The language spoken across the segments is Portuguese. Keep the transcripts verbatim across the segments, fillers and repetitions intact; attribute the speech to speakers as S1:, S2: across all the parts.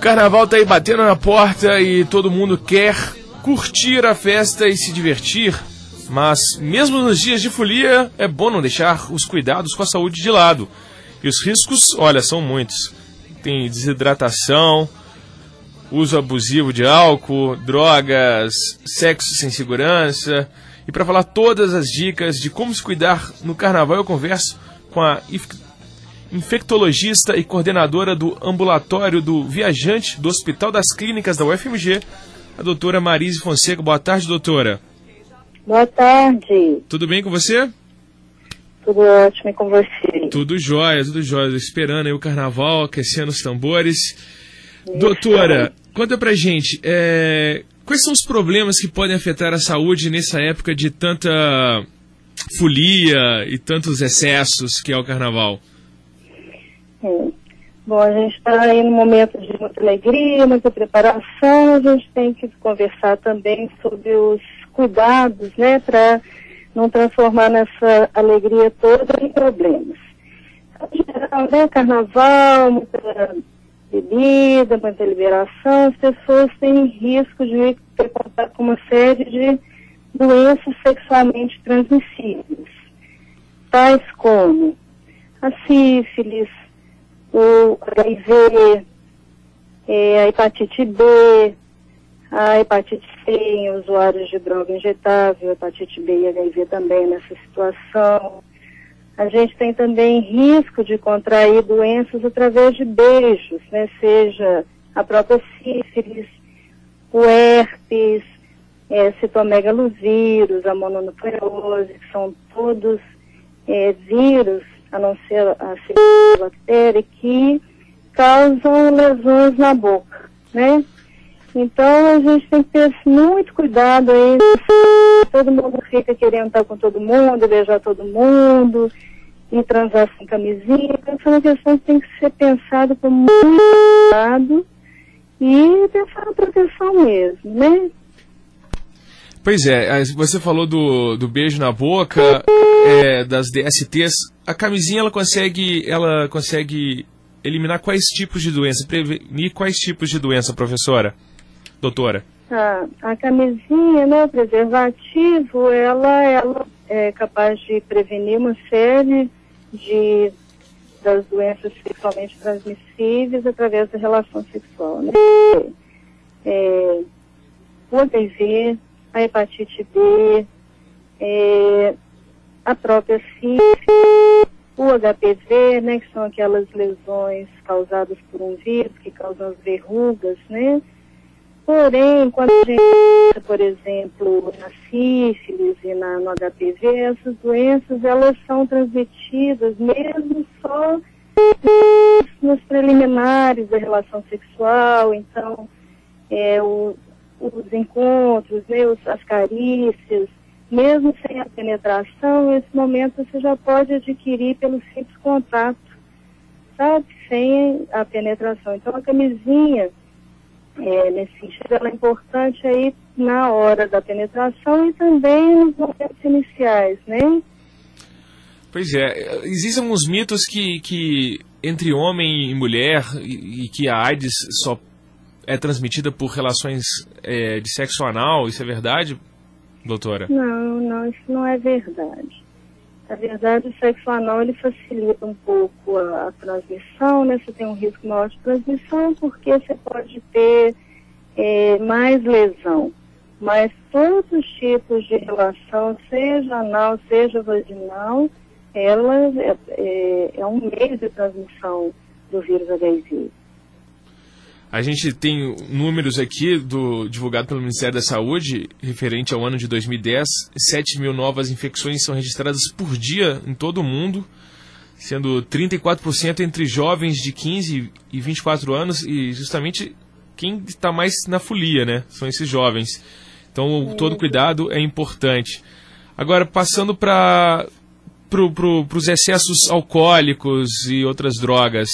S1: Carnaval tá aí batendo na porta e todo mundo quer curtir a festa e se divertir, mas mesmo nos dias de folia é bom não deixar os cuidados com a saúde de lado. E os riscos, olha, são muitos. Tem desidratação, uso abusivo de álcool, drogas, sexo sem segurança. E para falar todas as dicas de como se cuidar no Carnaval, eu converso com a infectologista e coordenadora do ambulatório do viajante do Hospital das Clínicas da U F M G, a doutora Marise Fonseca. Boa tarde, doutora.
S2: Boa tarde.
S1: Tudo bem com você?
S2: Tudo ótimo, e com você?
S1: Tudo jóia, tudo jóia. Esperando aí o Carnaval, aquecendo os tambores. Isso. Doutora, conta pra gente, é, quais são os problemas que podem afetar a saúde nessa época de tanta folia e tantos excessos que é o Carnaval?
S2: É. Bom, a gente está aí num momento de muita alegria, muita preparação. A gente tem que conversar também sobre os cuidados, né, para não transformar nessa alegria toda em problemas. Em geral, né, Carnaval, muita bebida, muita liberação, as pessoas têm risco de ter contato com uma série de doenças sexualmente transmissíveis, tais como a sífilis, o H I V, é, a hepatite B, a hepatite C em usuários de droga injetável, hepatite B e H I V também nessa situação. A gente tem também risco de contrair doenças através de beijos, né? Seja a própria sífilis, o herpes, é, citomegalovírus, a mononucleose, que são todos é, vírus, a não ser a bactéria, que causam lesões na boca, né? Então a gente tem que ter muito cuidado aí, todo mundo fica querendo estar com todo mundo, beijar todo mundo, e transar sem camisinha. Então essa é uma questão que tem que ser pensada com muito cuidado e pensar na proteção mesmo, né?
S1: Pois é, você falou do, do beijo na boca, é, das D S Ts. A camisinha, ela consegue, ela consegue eliminar quais tipos de doença, prevenir quais tipos de doença, professora, doutora?
S2: Ah, a camisinha, né, o preservativo, ela, ela é capaz de prevenir uma série de, das doenças sexualmente transmissíveis através da relação sexual, né? É, o H I V, a hepatite B, é, a própria sífilis, o H P V, né, que são aquelas lesões causadas por um vírus que causam as verrugas, né? Porém, quando a gente pensa, por exemplo, na sífilis e na, no H P V, essas doenças, elas são transmitidas mesmo só nos preliminares da relação sexual. Então, é, o, os encontros, né, os, as carícias, mesmo sem a penetração, nesse momento você já pode adquirir pelo simples contato, sabe? Sem a penetração. Então, a camisinha, é, nesse sentido, ela é importante aí na hora da penetração e também nos momentos iniciais, né?
S1: Pois é, existem alguns mitos que, que entre homem e mulher, e, e que a AIDS só é transmitida por relações é, de sexo anal, isso é verdade, doutora?
S2: Não, não, isso não é verdade. Na verdade, o sexo anal, ele facilita um pouco a, a transmissão, né? Você tem um risco maior de transmissão porque você pode ter é, mais lesão. Mas todos os tipos de relação, seja anal, seja vaginal, ela é, é, é um meio de transmissão do vírus H I V.
S1: A gente tem números aqui do, divulgado pelo Ministério da Saúde, referente ao ano de dois mil e dez, sete mil novas infecções são registradas por dia em todo o mundo, sendo trinta e quatro por cento entre jovens de quinze e vinte e quatro anos, e justamente quem está mais na folia, né? São esses jovens. Então, é. todo cuidado é importante. Agora, passando para pro, pro, os excessos alcoólicos e outras drogas,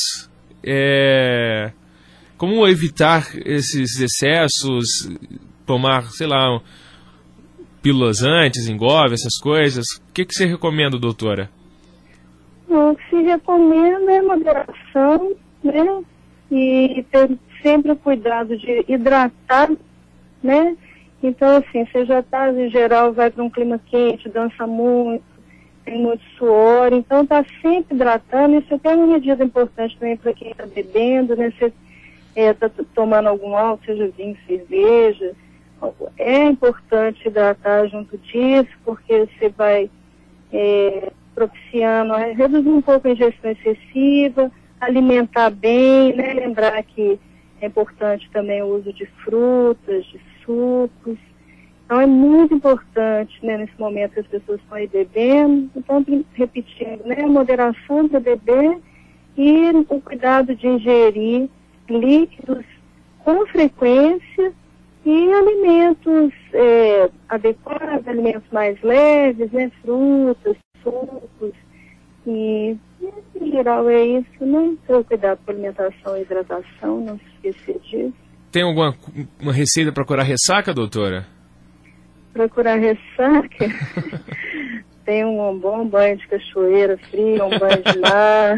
S1: é... como evitar esses excessos, tomar, sei lá, pílulas antes, engove, essas coisas? O que, que você recomenda, doutora?
S2: O que se recomenda é moderação, né? E ter sempre o cuidado de hidratar, né? Então, assim, você já está, em geral, vai para um clima quente, dança muito, tem muito suor, então está sempre hidratando. Isso até é uma medida importante também para quem está bebendo, né? Você está é, tomando algum álcool, seja vinho, cerveja. É importante hidratar junto disso, porque você vai é, propiciando, é, reduzir um pouco a ingestão excessiva, alimentar bem, né? Lembrar que é importante também o uso de frutas, de sucos. Então é muito importante, né, nesse momento que as pessoas estão aí bebendo. Então, repetindo, né, a moderação para beber e o cuidado de ingerir líquidos com frequência e alimentos é, adequados, alimentos mais leves, né, frutas, sucos. E, em geral, é isso, né? Ter o cuidado com a alimentação e hidratação, não se esquecer disso.
S1: Tem alguma uma receita para curar ressaca, doutora?
S2: Para curar ressaca, tem um bom banho de cachoeira fria, um banho de mar,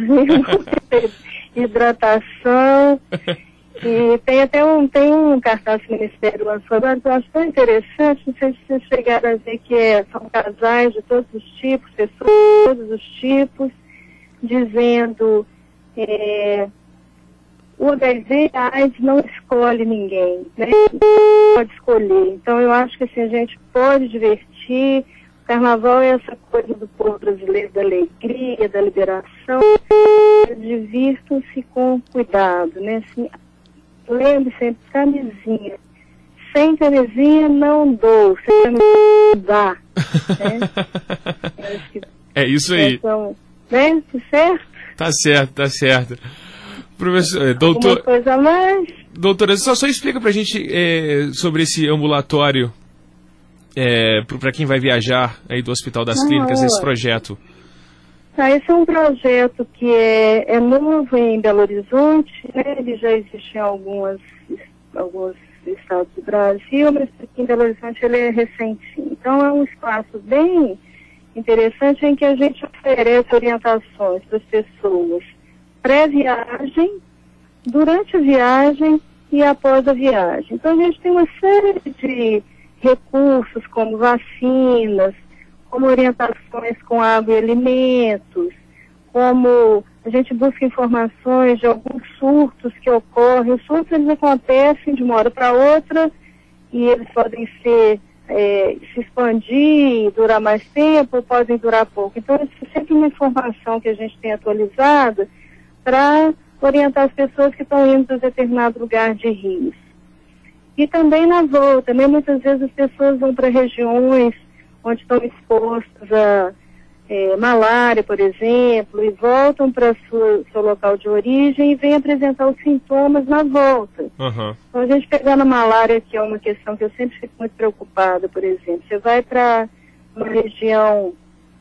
S2: hidratação. E tem até um, tem um cartaz que o Ministério lançou agora que eu acho tão interessante, não sei se vocês chegaram a ver que é, são casais de todos os tipos, pessoas de todos os tipos, dizendo é, o H I V a AIDS não escolhe ninguém, né? Pode escolher. Então eu acho que assim, a gente pode divertir. O carnaval é essa coisa do povo brasileiro, da alegria, da liberação. Divirtam-se com cuidado, né? Assim, lembre sempre, camisinha. Sem camisinha não dou, sem camisinha não dá. Né?
S1: É isso aí.
S2: Então, né? Certo?
S1: Tá certo, tá certo. Professor, doutor,
S2: Alguma coisa a mais?
S1: Doutora, só, só explica pra gente é, sobre esse ambulatório é, para quem vai viajar aí do Hospital das ah, Clínicas, esse projeto.
S2: Ah, esse é um projeto que é, é novo em Belo Horizonte, né? Ele já existe em algumas, alguns estados do Brasil, mas aqui em Belo Horizonte ele é recentinho. Então é um espaço bem interessante em que a gente oferece orientações para as pessoas pré-viagem, durante a viagem e após a viagem. Então a gente tem uma série de recursos como vacinas, como orientações com água e alimentos, como a gente busca informações de alguns surtos que ocorrem. Os surtos eles acontecem de uma hora para outra e eles podem ser, é, se expandir, durar mais tempo, podem durar pouco. Então, isso é sempre uma informação que a gente tem atualizada para orientar as pessoas que estão indo para determinado lugar de risco. E também na volta, né? Muitas vezes as pessoas vão para regiões onde estão expostas a é, malária, por exemplo, e voltam para o seu local de origem e vêm apresentar os sintomas na volta.
S1: Uhum.
S2: Então, a gente pegando a malária, que é uma questão que eu sempre fico muito preocupada, por exemplo. Você vai para uma região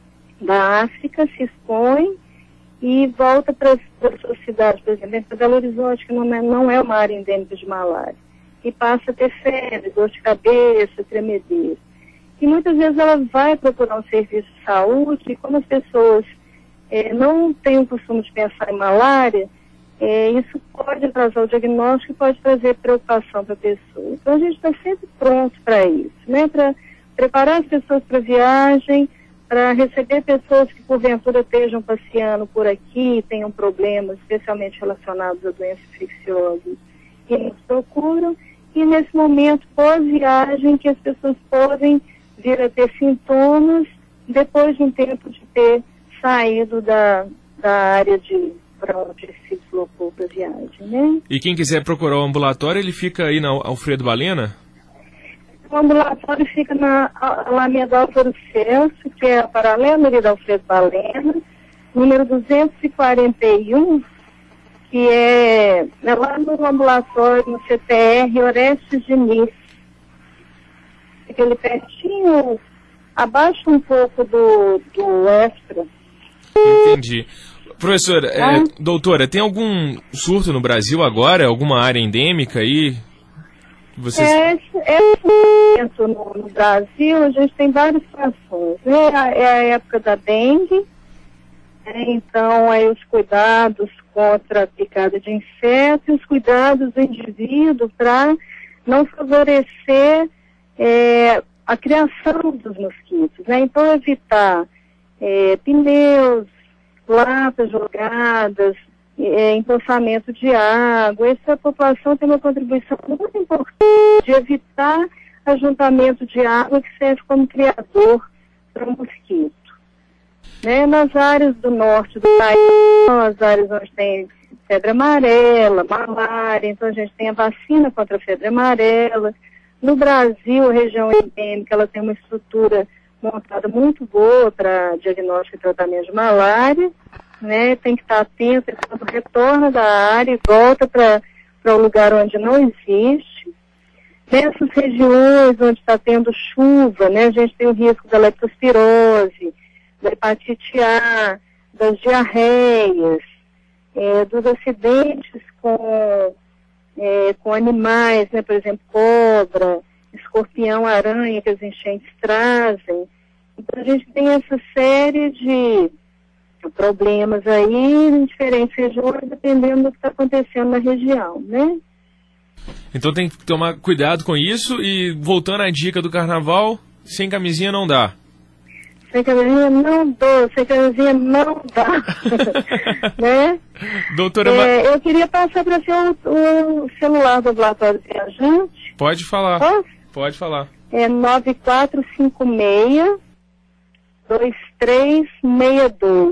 S2: da África, se expõe e volta para a sua cidade, por exemplo, para Belo Horizonte, que não é, não é uma área endêmica de malária, e passa a ter febre, dor de cabeça, tremedeira. E muitas vezes ela vai procurar um serviço de saúde e como as pessoas é, não têm o costume de pensar em malária, é, isso pode atrasar o diagnóstico e pode trazer preocupação para a pessoa. Então a gente está sempre pronto para isso, né? Para preparar as pessoas para a viagem, para receber pessoas que porventura estejam passeando por aqui, tenham problemas, especialmente relacionados a doenças infecciosas, e nos procuram. E nesse momento pós-viagem que as pessoas podem vir a ter sintomas depois de um tempo de ter saído da, da área de para onde se deslocou para a viagem, né?
S1: E quem quiser procurar o ambulatório, ele fica aí na Alfredo Balena?
S2: O ambulatório fica na Alameda Álvaro Celso, que é a paralela ali da Alfredo Balena, número duzentos e quarenta e um, que é, é lá no ambulatório, no C T R Orestes Diniz. Fica ali pertinho, abaixo um pouco do, do extra.
S1: Entendi. Professora, ah. é, doutora, tem algum surto no Brasil agora? Alguma área endêmica aí? Vocês...
S2: É, é no, no Brasil, a gente tem várias situações. Né? É a época da dengue, né? Então, aí os cuidados contra a picada de inseto e os cuidados do indivíduo para não favorecer é, a criação dos mosquitos, né? Então, evitar é, pneus, latas jogadas, é, empoçamento de água. Essa população tem uma contribuição muito importante de evitar ajuntamento de água que serve como criador para o mosquito. Né? Nas áreas do norte do país, são as áreas onde tem febre amarela, malária, então a gente tem a vacina contra a febre amarela. No Brasil, a região endêmica, ela tem uma estrutura montada muito boa para diagnóstico e tratamento de malária, né? Tem que estar atento quando retorna da área e volta para o lugar onde não existe. Nessas regiões onde está tendo chuva, né? A gente tem o risco da leptospirose, da hepatite A, das diarreias, é, dos acidentes com, é, com animais, né? Por exemplo, cobra, escorpião, aranha que as enchentes trazem. Então a gente tem essa série de problemas aí em diferentes regiões, dependendo do que está acontecendo na região, né?
S1: Então tem que tomar cuidado com isso e, voltando à dica do carnaval, sem camisinha não dá.
S2: Sem camisinha não dou, sem camisinha não dá. Né?
S1: Doutora...
S2: É, eu queria passar para você o, o celular do ambulatório viajante.
S1: Pode falar.
S2: Posso?
S1: Pode falar.
S2: É nove quatro cinco seis, dois três seis dois.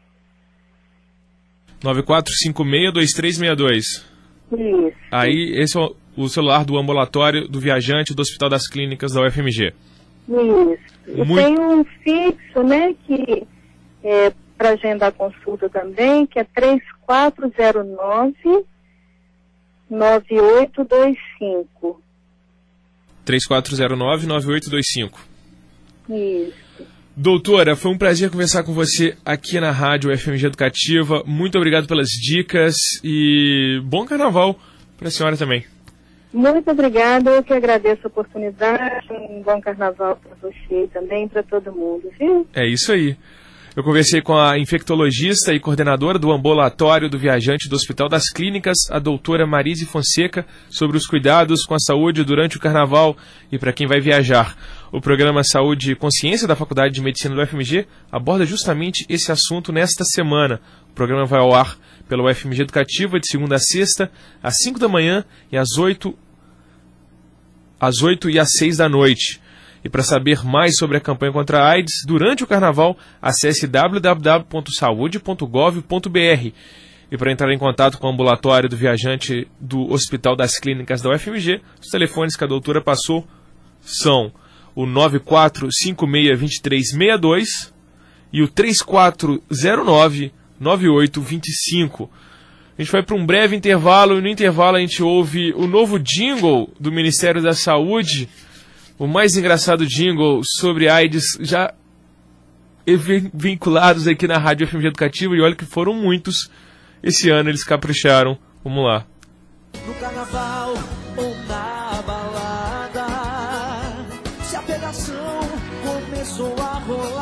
S1: nove quatro cinco seis, dois três seis dois.
S2: Isso.
S1: Aí, esse é o, o celular do ambulatório do viajante do Hospital das Clínicas da U F M G.
S2: Isso. E
S1: Muito...
S2: tem um fixo, né, que é para agendar consulta também, que é três quatro zero nove, nove oito dois cinco.
S1: três quatro zero nove, nove oito dois cinco.
S2: Isso.
S1: Doutora, foi um prazer conversar com você aqui na Rádio U F M G Educativa. Muito obrigado pelas dicas e bom carnaval para a senhora também.
S2: Muito obrigada, eu que agradeço a oportunidade. Um bom carnaval para você e também para todo mundo, viu?
S1: É isso aí. Eu conversei com a infectologista e coordenadora do ambulatório do viajante do Hospital das Clínicas, a doutora Marise Fonseca, sobre os cuidados com a saúde durante o carnaval e para quem vai viajar. O programa Saúde e Consciência da Faculdade de Medicina do U F M G aborda justamente esse assunto nesta semana. O programa vai ao ar pela U F M G Educativa de segunda a sexta, às cinco da manhã e às oito, às oito e às seis da noite. E para saber mais sobre a campanha contra a AIDS durante o carnaval, acesse w w w ponto saúde ponto gov ponto b r. E para entrar em contato com o ambulatório do viajante do Hospital das Clínicas da U F M G, os telefones que a doutora passou são o nove quatro cinco seis, dois três seis dois e o três quatro zero nove, nove oito dois cinco. A gente vai para um breve intervalo e no intervalo a gente ouve o novo jingle do Ministério da Saúde, o mais engraçado jingle sobre AIDS já vinculados aqui na Rádio U F M G Educativa, e olha que foram muitos. Esse ano eles capricharam. Vamos lá.
S3: No carnaval ou na balada, se a pegação começou a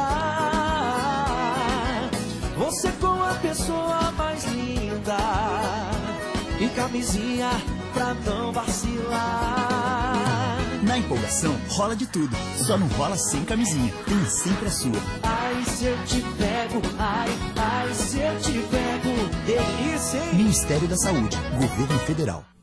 S3: rolar, você com a pessoa mais linda e camisinha pra não vacilar.
S4: Na empolgação, rola de tudo. Só não rola sem camisinha. Tem sempre a sua.
S3: Ai, se eu te pego, ai, ai, se eu te pego, delícia, hein?
S4: Ministério da Saúde, Governo Federal.